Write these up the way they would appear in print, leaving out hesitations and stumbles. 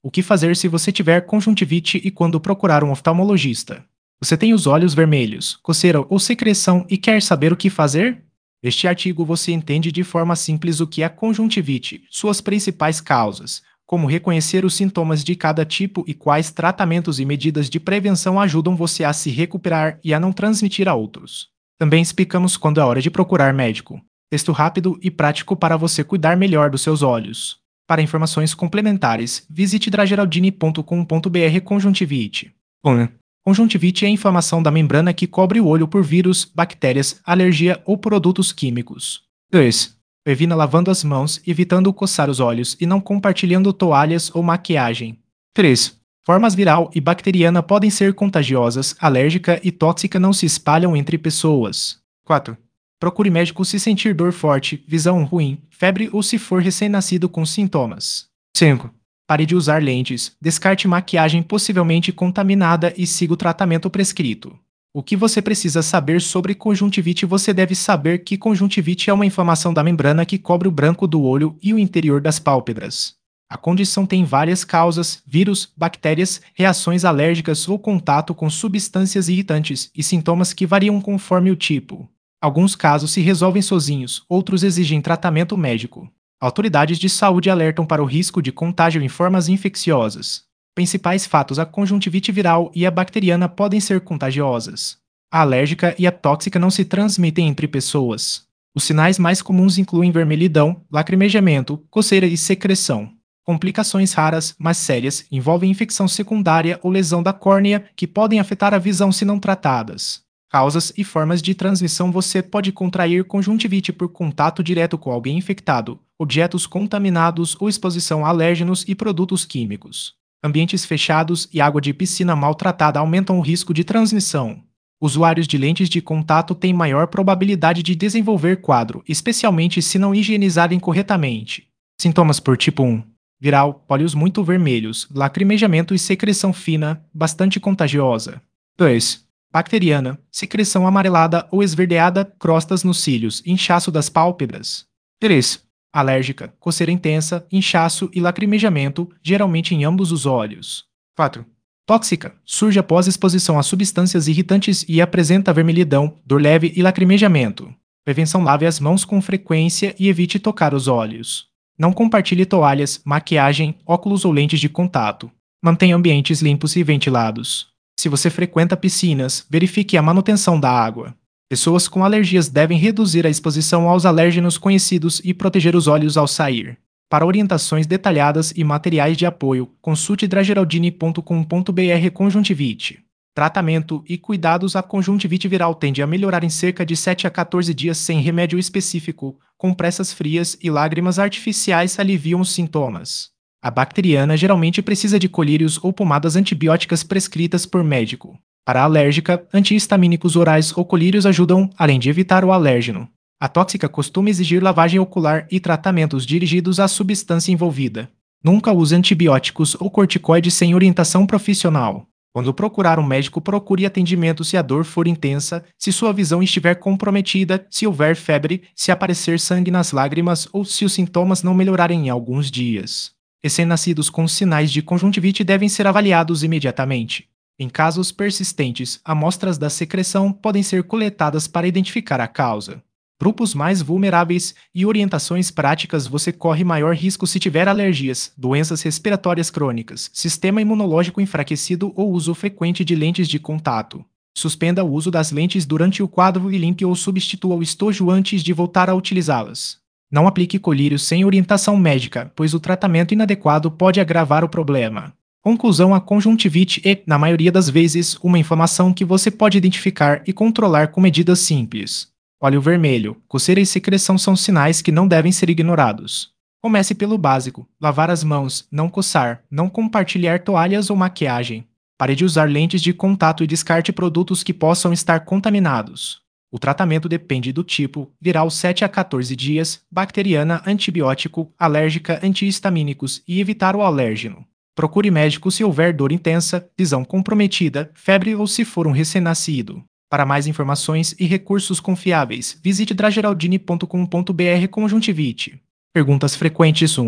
O que fazer se você tiver conjuntivite e quando procurar um oftalmologista? Você tem os olhos vermelhos, coceira ou secreção e quer saber o que fazer? Neste artigo você entende de forma simples o que é conjuntivite, suas principais causas, como reconhecer os sintomas de cada tipo e quais tratamentos e medidas de prevenção ajudam você a se recuperar e a não transmitir a outros. Também explicamos quando é hora de procurar médico. Texto rápido e prático para você cuidar melhor dos seus olhos. Para informações complementares, visite drageraldini.com.br conjuntivite. 1. Conjuntivite é a inflamação da membrana que cobre o olho por vírus, bactérias, alergia ou produtos químicos. 2. Previna lavando as mãos, evitando coçar os olhos e não compartilhando toalhas ou maquiagem. 3. Formas viral e bacteriana podem ser contagiosas, alérgica e tóxica não se espalham entre pessoas. 4. Procure médico se sentir dor forte, visão ruim, febre ou se for recém-nascido com sintomas. 5. Pare de usar lentes, descarte maquiagem possivelmente contaminada e siga o tratamento prescrito. O que você precisa saber sobre conjuntivite? Você deve saber que conjuntivite é uma inflamação da membrana que cobre o branco do olho e o interior das pálpebras. A condição tem várias causas: vírus, bactérias, reações alérgicas ou contato com substâncias irritantes e sintomas que variam conforme o tipo. Alguns casos se resolvem sozinhos, outros exigem tratamento médico. Autoridades de saúde alertam para o risco de contágio em formas infecciosas. Principais fatos: a conjuntivite viral e a bacteriana podem ser contagiosas. A alérgica e a tóxica não se transmitem entre pessoas. Os sinais mais comuns incluem vermelhidão, lacrimejamento, coceira e secreção. Complicações raras, mas sérias, envolvem infecção secundária ou lesão da córnea que podem afetar a visão se não tratadas. Causas e formas de transmissão: você pode contrair conjuntivite por contato direto com alguém infectado, objetos contaminados ou exposição a alérgenos e produtos químicos. Ambientes fechados e água de piscina maltratada aumentam o risco de transmissão. Usuários de lentes de contato têm maior probabilidade de desenvolver quadro, especialmente se não higienizarem corretamente. Sintomas por tipo 1. Viral, olhos muito vermelhos, lacrimejamento e secreção fina, bastante contagiosa. 2. Bacteriana, secreção amarelada ou esverdeada, crostas nos cílios, inchaço das pálpebras. 3. Alérgica, coceira intensa, inchaço e lacrimejamento, geralmente em ambos os olhos. 4. Tóxica, surge após exposição a substâncias irritantes e apresenta vermelhidão, dor leve e lacrimejamento. Prevenção: lave as mãos com frequência e evite tocar os olhos. Não compartilhe toalhas, maquiagem, óculos ou lentes de contato. Mantenha ambientes limpos e ventilados. Se você frequenta piscinas, verifique a manutenção da água. Pessoas com alergias devem reduzir a exposição aos alérgenos conhecidos e proteger os olhos ao sair. Para orientações detalhadas e materiais de apoio, consulte drageraldini.com.br conjuntivite. Tratamento e cuidados: a conjuntivite viral tende a melhorar em cerca de 7 a 14 dias sem remédio específico. Compressas frias e lágrimas artificiais aliviam os sintomas. A bacteriana geralmente precisa de colírios ou pomadas antibióticas prescritas por médico. Para a alérgica, antihistamínicos orais ou colírios ajudam, além de evitar o alérgeno. A tóxica costuma exigir lavagem ocular e tratamentos dirigidos à substância envolvida. Nunca use antibióticos ou corticoides sem orientação profissional. Quando procurar um médico, procure atendimento se a dor for intensa, se sua visão estiver comprometida, se houver febre, se aparecer sangue nas lágrimas ou se os sintomas não melhorarem em alguns dias. Recém-nascidos com sinais de conjuntivite devem ser avaliados imediatamente. Em casos persistentes, amostras da secreção podem ser coletadas para identificar a causa. Grupos mais vulneráveis e orientações práticas: você corre maior risco se tiver alergias, doenças respiratórias crônicas, sistema imunológico enfraquecido ou uso frequente de lentes de contato. Suspenda o uso das lentes durante o quadro e limpe ou substitua o estojo antes de voltar a utilizá-las. Não aplique colírios sem orientação médica, pois o tratamento inadequado pode agravar o problema. Conclusão: a conjuntivite é, na maioria das vezes, uma inflamação que você pode identificar e controlar com medidas simples. Olho vermelho, coceira e secreção são sinais que não devem ser ignorados. Comece pelo básico: lavar as mãos, não coçar, não compartilhar toalhas ou maquiagem. Pare de usar lentes de contato e descarte produtos que possam estar contaminados. O tratamento depende do tipo: viral 7 a 14 dias, bacteriana antibiótico, alérgica antihistamínicos e evitar o alérgeno. Procure médico se houver dor intensa, visão comprometida, febre ou se for um recém-nascido. Para mais informações e recursos confiáveis, visite drageraldini.com.br conjuntivite. Perguntas frequentes 1.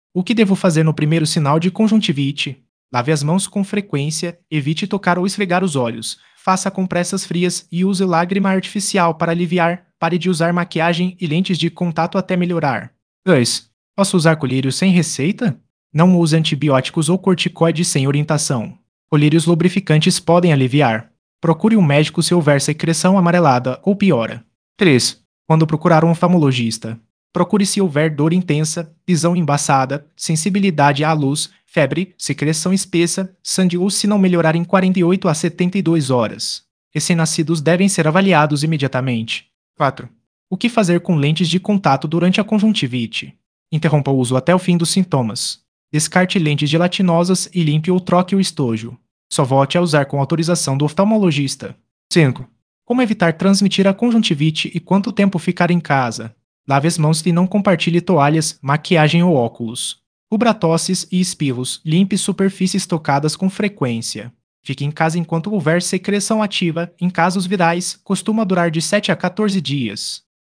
O que devo fazer no primeiro sinal de conjuntivite? Lave as mãos com frequência, evite tocar ou esfregar os olhos, faça compressas frias e use lágrima artificial para aliviar. Pare de usar maquiagem e lentes de contato até melhorar. 2. Posso usar colírios sem receita? Não use antibióticos ou corticoides sem orientação. Colírios lubrificantes podem aliviar. Procure um médico se houver secreção amarelada ou piora. 3. Quando procurar um oftalmologista, procure se houver dor intensa, visão embaçada, sensibilidade à luz, febre, secreção espessa, sangue ou se não melhorar em 48 a 72 horas. Recém-nascidos devem ser avaliados imediatamente. 4. O que fazer com lentes de contato durante a conjuntivite? Interrompa o uso até o fim dos sintomas. Descarte lentes gelatinosas e limpe ou troque o estojo. Só volte a usar com autorização do oftalmologista. 5. Como evitar transmitir a conjuntivite e quanto tempo ficar em casa? Lave as mãos e não compartilhe toalhas, maquiagem ou óculos. Cubra tosses e espirros, limpe superfícies tocadas com frequência. Fique em casa enquanto houver secreção ativa. Em casos virais, costuma durar de 7 a 14 dias.